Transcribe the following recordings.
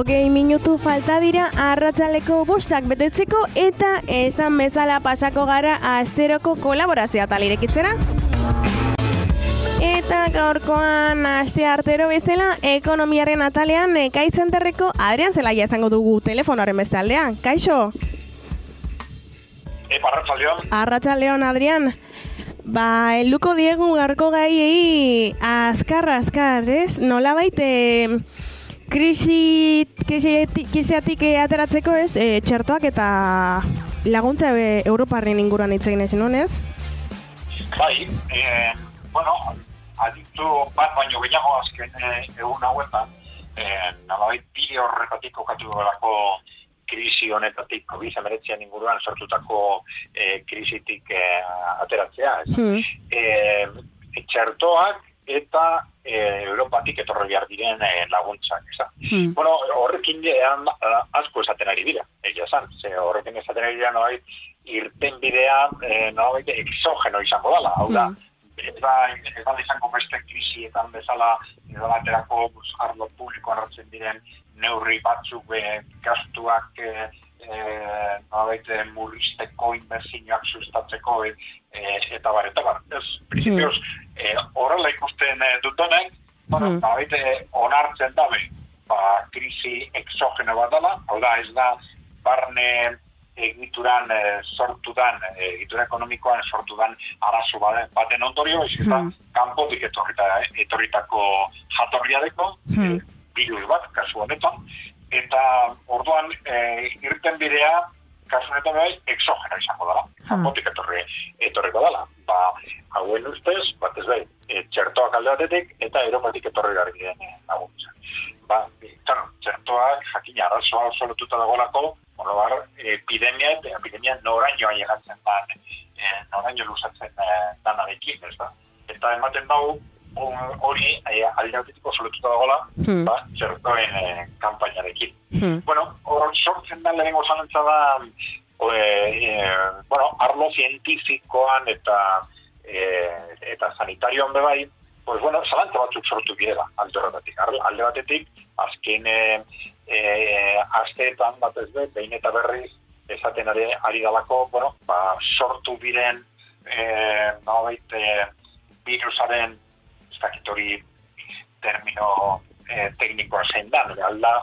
hogei minutu falta dira arratsaldeko 5 betetzeko eta esan bezala pasako gara asteroko kolaborazioa tal irekitzera. Eta gaurkoan asteartero bezala ekonomiaren atalean Kai Zenterreko Adrian Zelaia izango dugu telefonoaren beste aldean. Kaixo? Arratsaldeon. Arratsaldeon, Adrian. Helduko diegu gaurko gaiei azkar, ez? Nolabait krisiatik ateratzeko ez, txertoak eta laguntza Europarren inguruan hitz egin ezen honez? Bai, aditu bat baino gehiago azken egun hauetan, nolabait bide horretatik kokatu delako krisi honetatik COVID-19 inguruan sortutako krisitik ateratzea. Txertoak eta Europatik etorri behar diren laguntzak. Horrekin asko esaten ari dira, egia esan. Horrekin esaten ari dira irten bidea exogeno izango dela. Hau da, ez da izango beste krisietan bezala edabaterako arlo publikoan hartzen diren neurri batzuk gastuak murrizteko inbertsioak sustatzeko eta bar. Principios horrela ikusten dutenek, onartzen dabe krisi exogeno bat dela, hau da ez da barne egituran sortudan, egitura ekonomikoan sortudan arazo baten ondorio, ez da kanpotik etorritako jatorriadeko, virus bat, kasu honetan, eta orduan irten bidea, kasu honetan bai, exogeno izango dela, kanpotik etorriko dela. Hauen ustez, batez bai, txertoak alde batetik, eta Europatik etorri gara diren laguntza. Txertoak, jakina, arazoa oso lotuta dagolako, epidemia noraino ailegatzen da, noraino luzatzen danarekin, ez da? Eta ematen dago, hori aldeatetiko solotuta dagoela, txertoen kampainarekin. Hor sortzen da lehenengo zalantza da, arlo zientifikoan eta sanitarioan bebai, zalantza batzuk sortu direla alde horretatik. Alde batetik, azken asteetan batez behin eta berriz esaten ari dalako, sortu biren virusaren ez dakit hori termino teknikoa zein da, alda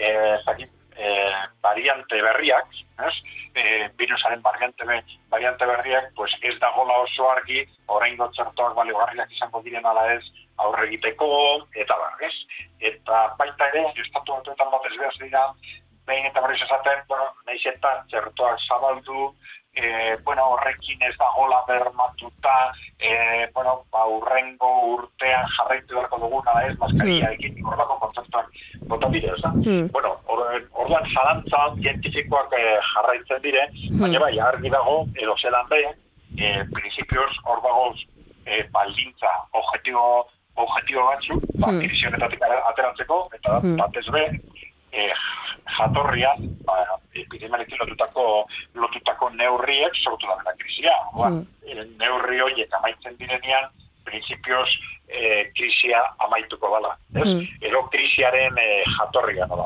variante berriak, virusaren variante berriak, ez dagoela oso argi, oraingo txertoak baliagarriak izango diren ala ez aurre egiteko, eta barrez. Eta baita ere, estatu batuetan batez behaz dira, behin eta berriz esaten, nahiz eta txertoak zabaldu, horrekin ez dagoela bermatuta, urrengo urtean jarraitu beharko dugun, ala ez, maskariarekin, horrelako kontzeptuak botan dire, ez da? Orduan zalantza zientifikoak jarraitzen dire, baina bai, argi dago, edo zelan behin, principios hor dago baldintza objetibo batzuk, krisi honetatik ateratzeko, eta batez be, jatorria, epidemiarekin lotutako neurriek sortu da dela krisia. Neurri horiek amaitzen direnean, principios krisia amaituko dela. Edo krisiaren jatorria nola.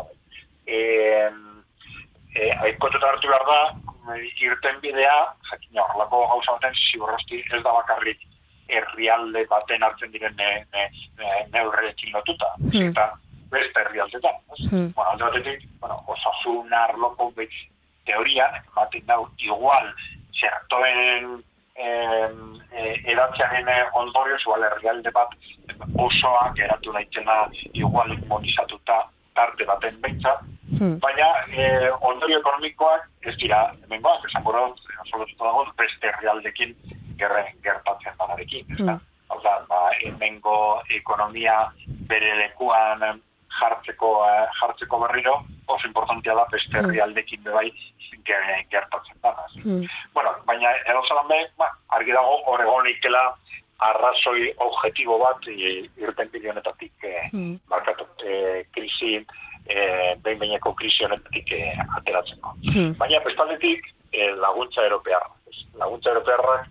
Kontutan hartu behar da, irten bidea, jakina horrelako gauza baten, ziborrosti ez da bakarrik herrialde baten hartzen diren neurriekin lotuta. Eta beste herrialdetan. Alde batetik, osasun arloko teorian, ematen dau, igual, txertoen edatzearen ondorioz, igual herrialde bat osoa geratu nahitzena igual immunizatuta tarte baten behintzat, baina ondorio ekonomikoak ez dira hemengoak, esango dut, solotuta dago, beste herrialdekin gertatzen danarekin. Hau da, hemengo ekonomia bere lekuan jartzeko berriro, oso importantia da beste herrialdekin bebai gertatzen danaz. Baina edo zalan be, argi dago oregonikela arrazoi objetibo bat irten bilionetatik markatu krisi, behin-behineko krisi honetatik ateratzeko. Baina bestaldetik laguntza europearra. Laguntza europearrak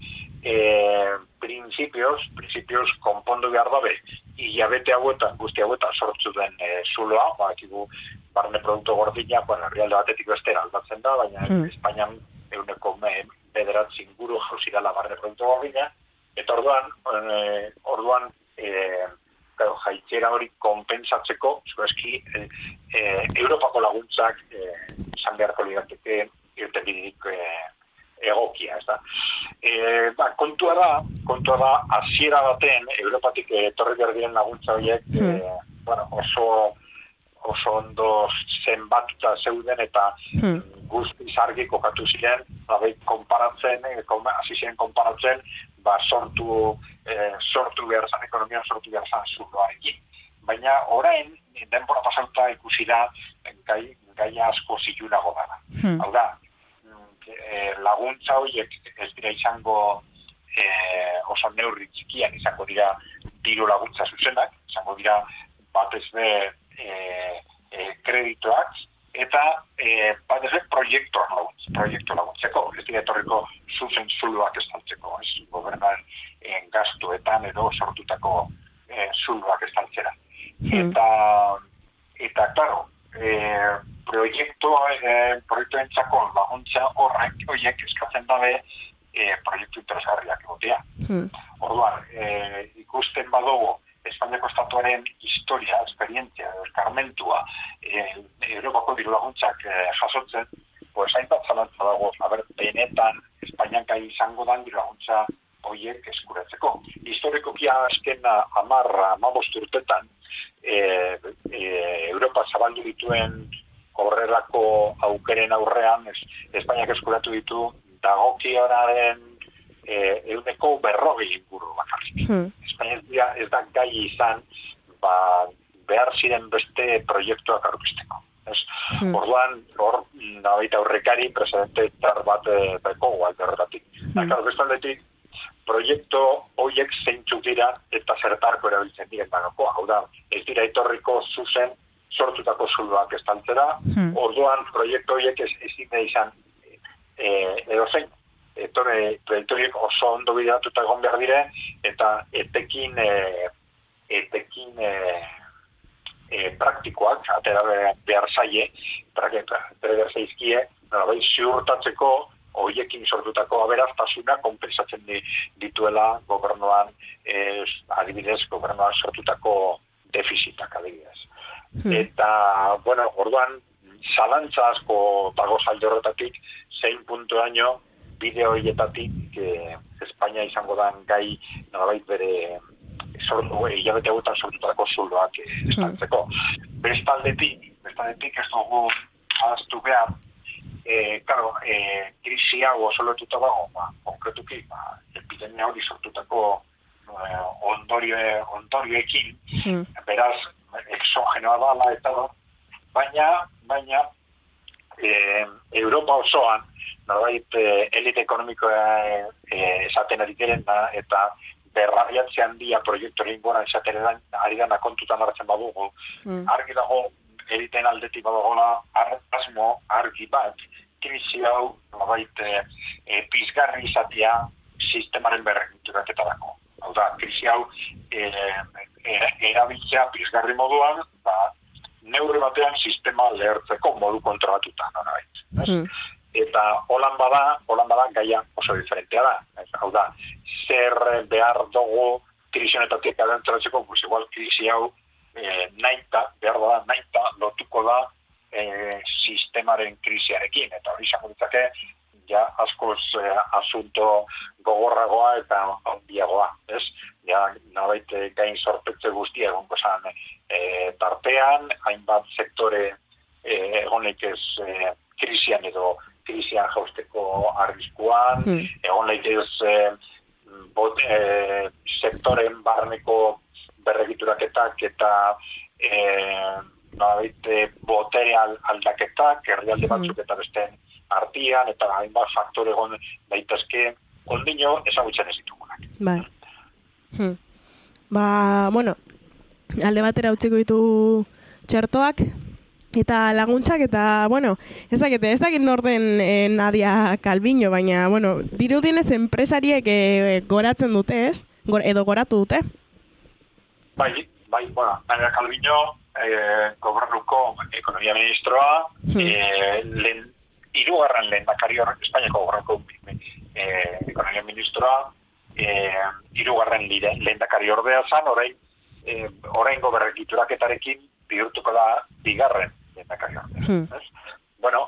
principios konpondu behar dabe, hilabete hauetan, guzti hauetan sortzu den zuloa, bakigu barne produktu gordina, bueno, herrialde batetik bestera aldatzen da, baina Espainian 9 inguru jauzirala barne produktu gordina, eta orduan jaitzera hori konpensatzeko, zueski, Europako laguntzak izan beharko lirateke irtenbiderik egokia, ez da. Kontua da, hasiera baten, Europatik etorri behar diren laguntza horiek, oso ondo zenbatuta zeuden eta guztiz argi kokatu ziren, hasi ziren konparatzen, sortu behar zan ekonomian, sortu behar zan zuloarekin. Baina orain, denbora pasauta ikusi da, gaia asko zilunago dara. Hau da, laguntza horiek ez dira izango oso neurri txikian izango dira diru laguntza zuzenak, izango dira batez be kreditoak, eta batez be proiektu laguntzeko, ez dira etorriko zuzen zuluak estaltzeko, gobernuaren gastuetan edo sortutako zuluak estaltzera. Eta claro, proiektuentzako laguntza horiek eskatzen dabe proiektu interesgarriak egotea. Orduan, ikusten badugu Espainiako estatuaren historia, esperientzia, eskarmentua, Europako diru laguntzak jasotzen, hainbat zalantza dago, benetan Espainian gai izango dan diru laguntza horiek eskuratzeko. Historikoki azken 10-15 urtetan, Europa zabaldu dituen horrelako aukeren aurrean, Espainiak eskuratu ditu dagokionaren 40% inguru bakarrik. Espainia ez da gai izan behar ziren beste proiektuak aurkezteko. Orduan, baita aurrekari presidente bat dago alde horretatik. Bestaldetik, proiektu horiek zeintzuk dira eta zertarko erabiltzen diren dago. Hau da, ez dira etorriko zuzen sortutako zuluak estaltzera, orduan proiektu horiek ez dira izan edozein. Proiektu horiek oso ondo bideratuta egon behar dire, eta etekin praktikoak, atera behar zaie, behar zaizkie, ziurtatzeko horiekin sortutako aberaztasuna konpensatzen dituela gobernuan, adibidez, gobernuan sortutako defizitak adibidez. Eta, orduan, zalantza asko dago zalde horretatik, zein puntuaino bide horietatik Espainia izango dan gai nolabait bere hilabete hauetan sortutako zuloak estaltzeko. Bestaldetik ez dugu ahaztu behar, krisi hau oso lotuta dago, konkretuki, epidemia hori sortutako ondorioekin, beraz, exogenoa dala eta baina Europa osoan, norbait elite ekonomikoa esaten ari diren eta berrabiatze handia proiektoren gora esaten ari dana kontutan hartzen badugu, argi dago eliten aldetik badagoela asmo argi bat, krisi hau norbait pizgarri izatea sistemaren berregituraketarako. Hau da, krisi hau erabiltzea pizgarri moduan, neurri batean sistema lehertzeko modu kontrolatuta, norbait. Eta holan bada gaia oso diferentea da. Hau da, zer behar dugu krisi honetatik adentratzeko, igual krisi hau nahita lotuko da sistemaren krisiarekin. Eta hori izango ditzake, ja askoz asunto gogorragoa eta handiagoa. Ja, nabait gain sorpetze guztia egongo zan tartean, hainbat sektore egonek ez krisian edo krisian jausteko arriskuan, egon leitez sektoren barneko berregituraketak eta botere aldaketak, herrialde batzuk eta beste artian, eta hainbat faktore egon daitezke ondino ezagutzen ez ditugunak. Alde batera utziko ditu txertoak, eta laguntzak, eta, ez dakit norden Nadia Calviño, baina, dirudienez enpresariek goratzen dute, ez? Edo goratu dute? Nadia Calviño gobernuko ekonomia ministroa, hirugarren lehendakari Espainiako gobernuko ekonomia ministroa, hirugarren lehendakari ordea zan, oraingo berregituraketarekin bihurtuko da bigarren lehendakari ordea. Bueno,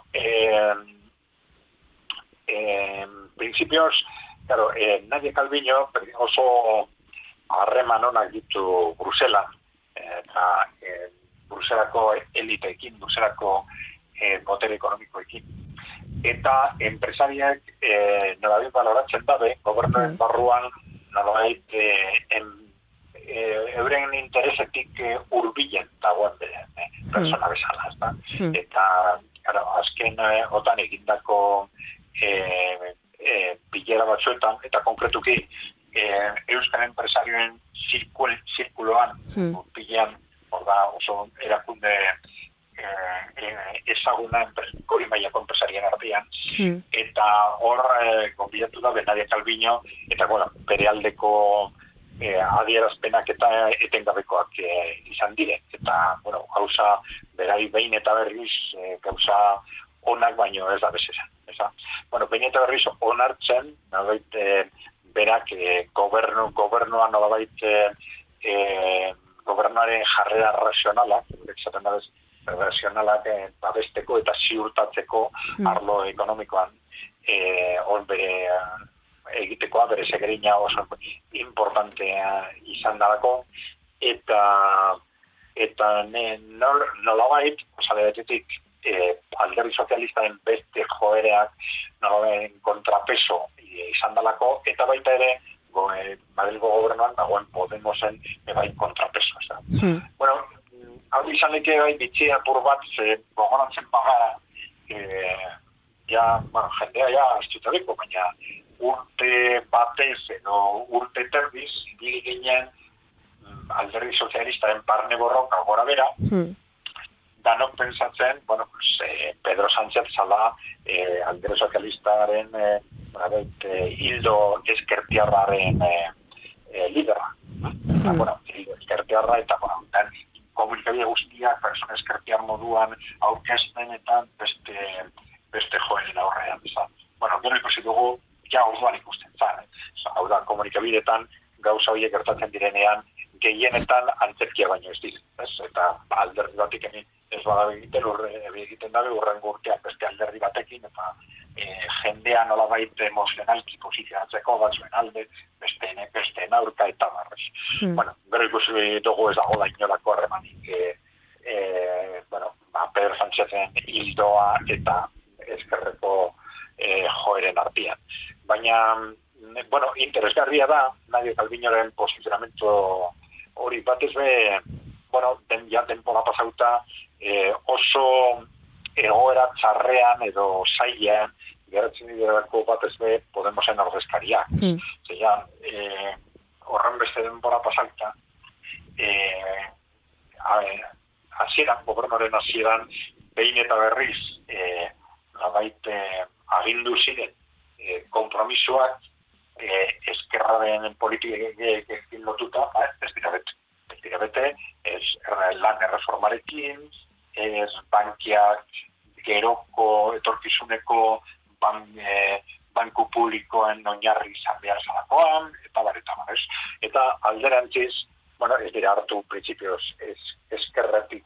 principios, claro, Nadia Calviño oso harreman onak ditu Bruselan, eta Bruselako eliteekin, Bruselako botere ekonomikoekin. Eta enpresariak nolabait baloratzen dabe, gobernuen barruan nolabait euren interesetik hurbilen dagoen persona bezala, ezta? Eta, claro, azken otan egindako bilera batzuetan, eta konkretuki euskal enpresarioen zirkuloan hurbilen, oso erakunde ezaguna gori mailako enpresarien artean, eta hor gonbidatu da Nadia Calviño, eta bere aldeko adierazpenak eta etengabekoak izan dire, eta gauza berai behin eta berriz gauza onak baino ez da bezera. Behin eta berriz onartzen, nolabait berak gobernuan nolabait gobernuaren jarrera razionalak, esaten da bez, razionalak babesteko eta ziurtatzeko arlo ekonomikoan hor bere egitekoa, bere segerina oso importantea izan dalako, eta nolabait, osaletetik alderdi sozialistaren beste joereak nolabait kontrapeso izan dalako, eta baita ere Madrilgo gobernuan dagoen Podemosen bai kontrapeso. Bueno, hau izan leke bai bitxia apur bat, gogoratzen bagara, jendea ja astutabeko, baina urte batez edo urte terdiz, diri ginen alderdi sozialistaren barne borroka gora bera, danok pensatzen, Pedro Sánchez zala alderdi sozialistaren hildo eskertiarraren lidera. Hildo eskertiarra eta komunikabide guztiak persona eskertiar moduan aurkezten eta beste joeren aurrean. Gero ikusi dugu, ja orduan ikusten zan. Hau da, komunikabidetan gauza horiek gertatzen direnean gehienetan antzerkia baino ez dira. Eta alderdi batik ez bada egiten dabe urrengo urtean beste alderdi batekin, eta jendea nolabait emozionalki posizionatzeko batzuen alde, besteen aurka eta barrez. Gero ikusi dugu ez dago da inolako harremanik Pedro Sánchezen hildoa eta eskerreko joeren artean. Baina, interesgarria da, Nadia Calviñoren posizionamento hori batez be, denpora pasauta oso egoera txarrean edo zailean geratzen direlako batez be Podemosen ordezkariak. Horren beste denpora pasauta, gobernuaren hasieran, behin eta berriz, agindu ziren konpromisoak eskerraren politikekin lotuta, ez dira bete, ez lan erreformarekin, ez bankiak geroko etorkizuneko banku publikoen oinarri izan behar zalakoan, eta bar. Eta alderantziz, ez dira hartu prinsipioz eskerretik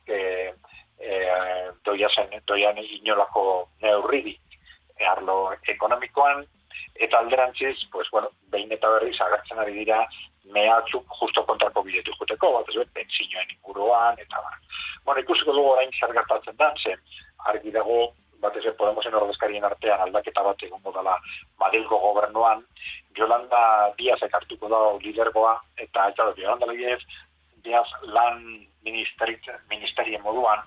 doian inolako neurridik arlo ekonomikoan, eta alderantziz, behin eta berriz agertzen ari dira mehatzuk justo kontrako bidetu juteko, bat ez pentsinoen inguruan, eta bar. Ikusiko dugu orain zer gertatzen da, zen argi dago, bat ez Podemosen ordezkarien artean aldaketa bat egongo dela Madrilgo gobernuan, Yolanda Díazek hartuko da lidergoa, eta Yolanda Díaz lan ministerien moduan,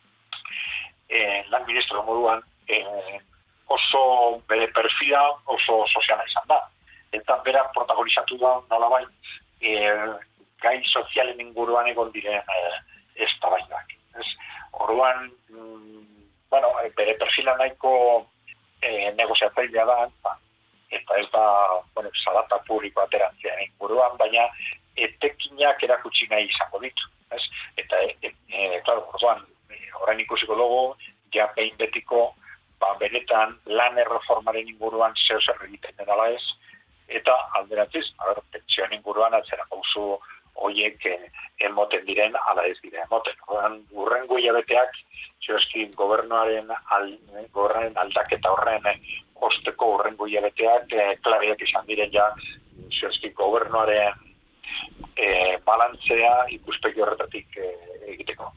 lan ministro moduan, oso bere perfila oso soziala izan da. Eta berak protagonizatu da nolabait gai sozialen inguruan egon diren eztabaidak. Orduan, bere perfila nahiko negoziatzailea da, eta ez da, salata publiko aterantzien inguruan, baina etekinak erakutsi nahi izango ditu. ez? Eta, klaro, orduan, orain ikusiko dugu, ja behin betiko, benetan lan erreformaren inguruan zer egiten dela ez, eta alderatziz, pentsioen inguruan atzera pausu horiek emoten diren, ala ez diren emoten. Urrengo hilabeteak, zioski gobernuaren aldaketa horren osteko urrengo hilabeteak klareak izan diren ja, zioski gobernuaren balantzea ikuspegi horretatik egiteko.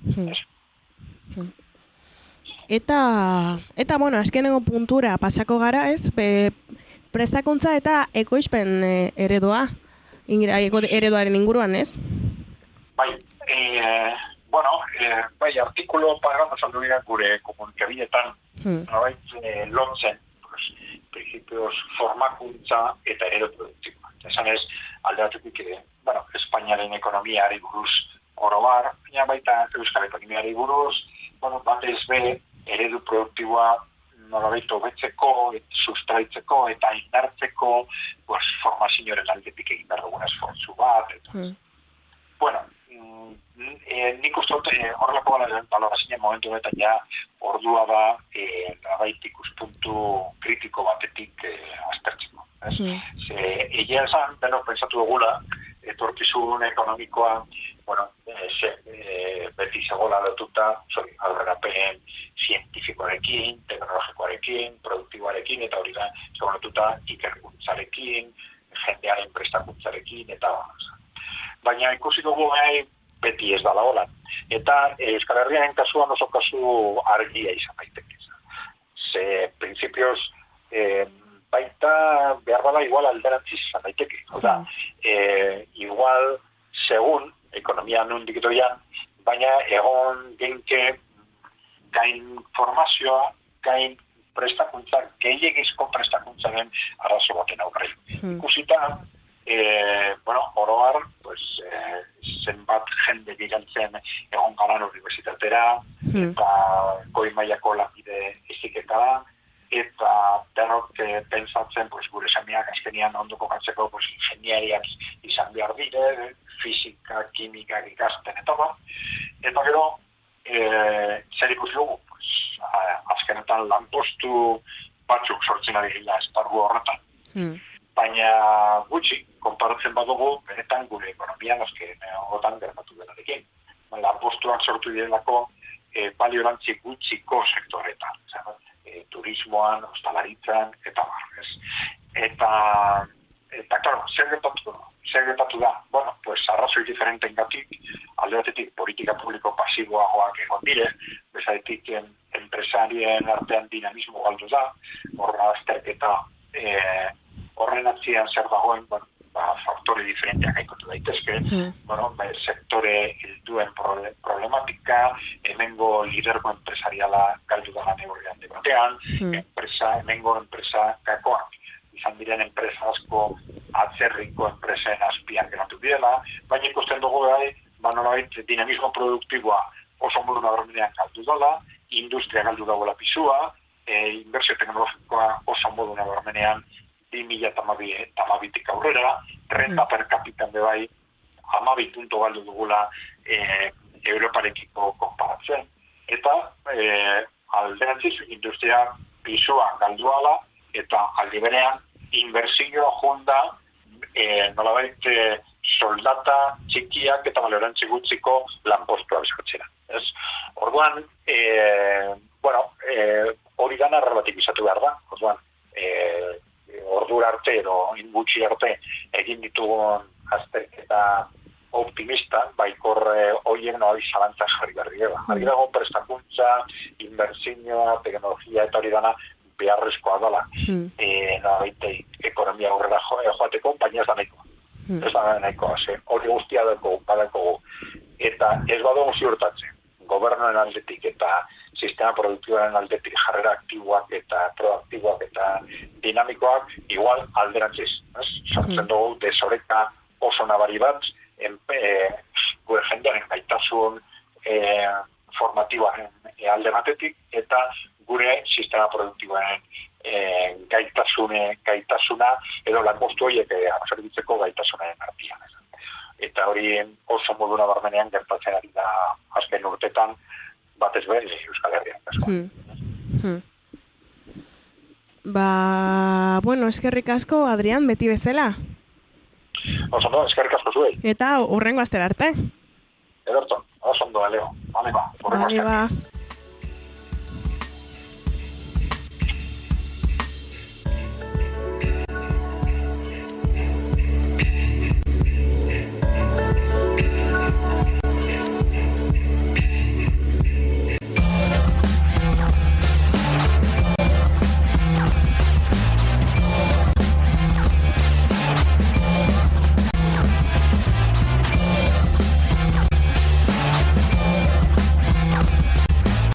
Eta bueno, azkenengo puntura pasako gara, ez? Prestakuntza eta ekoizpen eredua, ereduaren inguruan, ez? Bai, bai, artikulo pagando saldu dira gure komunikabidetan, lontzen, principios formakuntza eta eredu produktikoa. Esan ez, aldeatutik, Espainiaren ekonomiari buruz orobar, baina baita Euskal ekonomiari buruz, batez be, eredu produktiboa nolabait hobetzeko, sustraitzeko eta indartzeko, formazioaren aldetik egin behar dugun esfortzu bat. Nik uste dut horrelako balorazioa momentu honetan ja ordua da nolabait ikuspuntu kritiko batetik aztertzeko. Egia esan, denok pentsatu dugula, etorkizun ekonomikoa, beti zegoela lotuta, aurrerapen zientifikoarekin, teknologikoarekin, produktiboarekin, eta hori da, zegoela lotuta ikerkuntzarekin, jendearen prestakuntzarekin, eta baina ikusi dugu beti ez dala hola. Eta Euskal Herriaren kasuan oso kasu argia izan daiteke. Ze principios baita behar bada igual alderantziz izan daiteke. Igual, segun, ekonomia nundik doian, baina egon genke gain formazioa, gain prestakuntza, gehiagizko prestakuntzaren arazo baten aurre. Ikusita, oroar, zenbat jende gigantzen egon garan universitatera, eta goi mailako lanbide heziketara, eta denok pentsatzen gure semeak azkenian ondo kokatzeko ingeniariak izan behar dire, fizika, kimika ikasten eta ba. Eta gero, zer ikusi dugu, azkenetan lanpostu batzuk sortzen ari gila esparru horretan. Baina gutxi, konparatzen badugu, benetan gure ekonomian azkenean gertatu denarekin. Lanpostuak sortu direlako baliorantzi gutxiko sektoretan. Turismoan, ostalaritzan, eta barrez. Eta klaro, zer gertatu da? Arrazoi diferenten gatik, alde batetik politika publiko pasiboagoak egon dire, bezadetik enpresarien artean dinamismo galdu da, horra azterketa horren atzian zer dagoen, faktore diferenteak aikotu daitezke, sektore helduen problematika, hemengo lidergo empresariala galdu da neurrian debatean, hemengo enpresa kakoak, izan diren enpresa asko atzerriko enpresen azpian geratu direla, baina ikusten dugu nolabait dinamismo produktiboa oso modu nabarmenean galdu dela, industria galdu dagoela pisua, inbertsio teknologikoa oso modu nabarmenean 2012 aurrera, renta per capita bebai 12 punto galdu dugula Europarekiko konparatzen. Eta alderantziz industria pisua galdu ala, eta aldi berean inbertsioa jonda nolabait soldata txikiak eta balorantzi gutxiko lanpostua bizkatzera. Orduan, hori gana relativizatu behar da. Orduan, ordura arte edo gutxi arte egin ditugun azterketa optimista, baikor horien zalantzak jarri behar dira. Argi dago prestakuntza, inbertsioa, teknologia eta hori dana beharrezkoa dela. Ekonomia aurrera joateko, baina ez da nahikoa. Ez da nahikoa, hori guztia badakogu. Eta ez badugu ziurtatzen, gobernoen aldetik eta sistema produktiboaren aldetik jarrera aktiboak eta proaktiboak eta dinamikoak, igual alderantziz. Sortzen dugu desoreka oso nabari bat, gure jendearen gaitasun formatiboaren alde batetik eta gure sistema produktiboaren gaitasuna edo lanpostu horiek absorbitzeko gaitasunaren artean. eta hori oso moduna barmenean gertatzen ari da azken urtetan, batez behar Euskal Herrian. Bueno, eskerrik asko, Adrian, beti bezala. Oso eskerrik asko zuei. Eta hurrengo astera arte. Ederton, oso ondo, Leo. Vale, ba. Vale, ba.